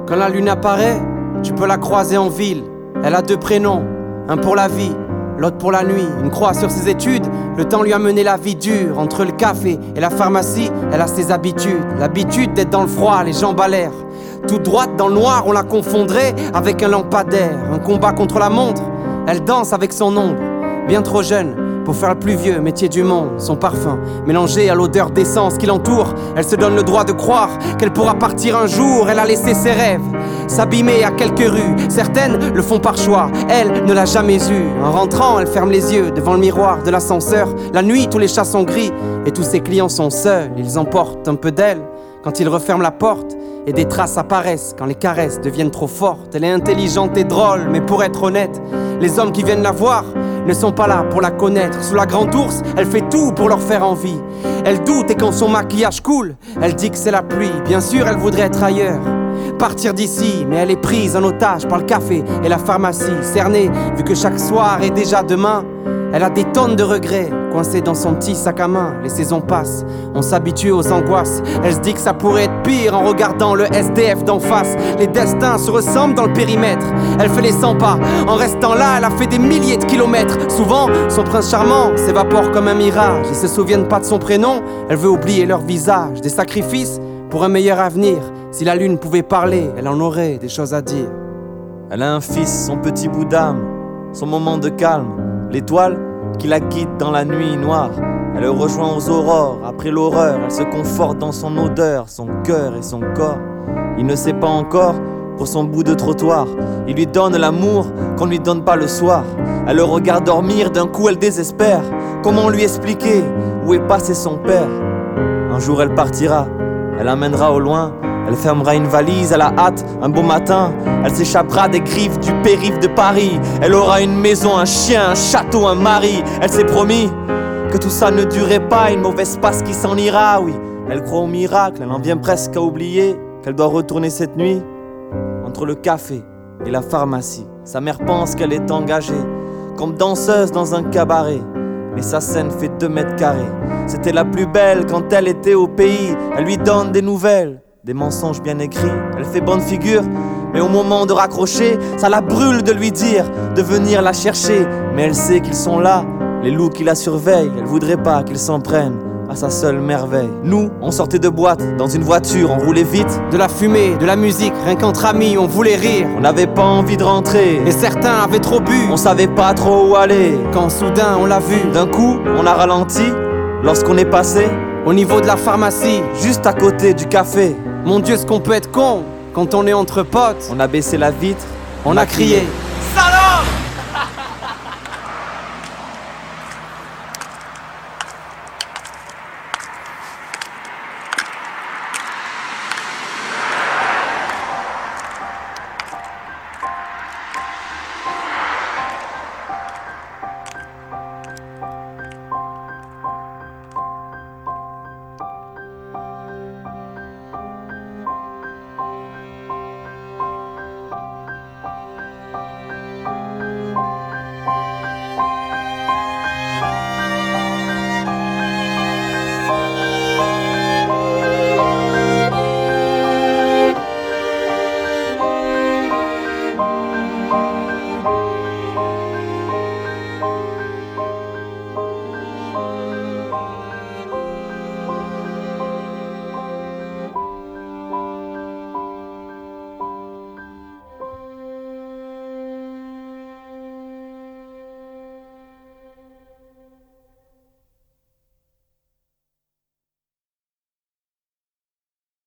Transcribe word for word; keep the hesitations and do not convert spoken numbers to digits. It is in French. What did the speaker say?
Quand la lune apparaît, tu peux la croiser en ville. Elle a deux prénoms, un pour la vie, l'autre pour la nuit. Une croix sur ses études, le temps lui a mené la vie dure. Entre le café et la pharmacie, elle a ses habitudes. L'habitude d'être dans le froid, les jambes à l'air. Toute droite dans le noir, on la confondrait avec un lampadaire. Un combat contre la montre, elle danse avec son ombre. Bien trop jeune pour faire le plus vieux métier du monde. Son parfum, mélangé à l'odeur d'essence qui l'entoure. Elle se donne le droit de croire qu'elle pourra partir un jour. Elle a laissé ses rêves s'abîmer à quelques rues. Certaines le font par choix, elle ne l'a jamais eu. En rentrant, elle ferme les yeux devant le miroir de l'ascenseur. La nuit, tous les chats sont gris et tous ses clients sont seuls. Ils emportent un peu d'elle quand il referme la porte. Et des traces apparaissent quand les caresses deviennent trop fortes. Elle est intelligente et drôle, mais pour être honnête, les hommes qui viennent la voir ne sont pas là pour la connaître. Sous la grande ours, elle fait tout pour leur faire envie. Elle doute et quand son maquillage coule, elle dit que c'est la pluie. Bien sûr, elle voudrait être ailleurs, partir d'ici, mais elle est prise en otage par le café et la pharmacie. Cernée, vu que chaque soir est déjà demain, elle a des tonnes de regrets coincés dans son petit sac à main. Les saisons passent, on s'habitue aux angoisses. Elle se dit que ça pourrait être pire en regardant le S D F d'en face. Les destins se ressemblent dans le périmètre. Elle fait les cent pas, en restant là elle a fait des milliers de kilomètres. Souvent, son prince charmant s'évapore comme un mirage. Ils se souviennent pas de son prénom, elle veut oublier leur visage. Des sacrifices pour un meilleur avenir. Si la lune pouvait parler, elle en aurait des choses à dire. Elle a un fils, son petit bout d'âme, son moment de calme. L'étoile qui la guide dans la nuit noire. Elle le rejoint aux aurores, après l'horreur. Elle se conforte dans son odeur, son cœur et son corps. Il ne sait pas encore pour son bout de trottoir. Il lui donne l'amour qu'on ne lui donne pas le soir. Elle le regarde dormir, d'un coup elle désespère. Comment lui expliquer où est passé son père? Un jour elle partira, elle l'amènera au loin. Elle fermera une valise à la hâte, un beau matin. Elle s'échappera des griffes du périph' de Paris. Elle aura une maison, un chien, un château, un mari. Elle s'est promis que tout ça ne durait pas. Une mauvaise passe qui s'en ira, oui. Elle croit au miracle, elle en vient presque à oublier qu'elle doit retourner cette nuit entre le café et la pharmacie. Sa mère pense qu'elle est engagée comme danseuse dans un cabaret, mais sa scène fait deux mètres carrés. C'était la plus belle quand elle était au pays. Elle lui donne des nouvelles, des mensonges bien écrits. Elle fait bonne figure, mais au moment de raccrocher, ça la brûle de lui dire de venir la chercher. Mais elle sait qu'ils sont là, les loups qui la surveillent. Elle voudrait pas qu'ils s'en prennent à sa seule merveille. Nous, on sortait de boîte, dans une voiture, on roulait vite. De la fumée, de la musique, rien qu'entre amis, on voulait rire. On n'avait pas envie de rentrer, et certains avaient trop bu. On savait pas trop où aller, quand soudain on l'a vu. D'un coup, on a ralenti, lorsqu'on est passé au niveau de la pharmacie, juste à côté du café. Mon Dieu, ce qu'on peut être con quand on est entre potes. On a baissé la vitre, on, on a, a crié, crié. Salaud!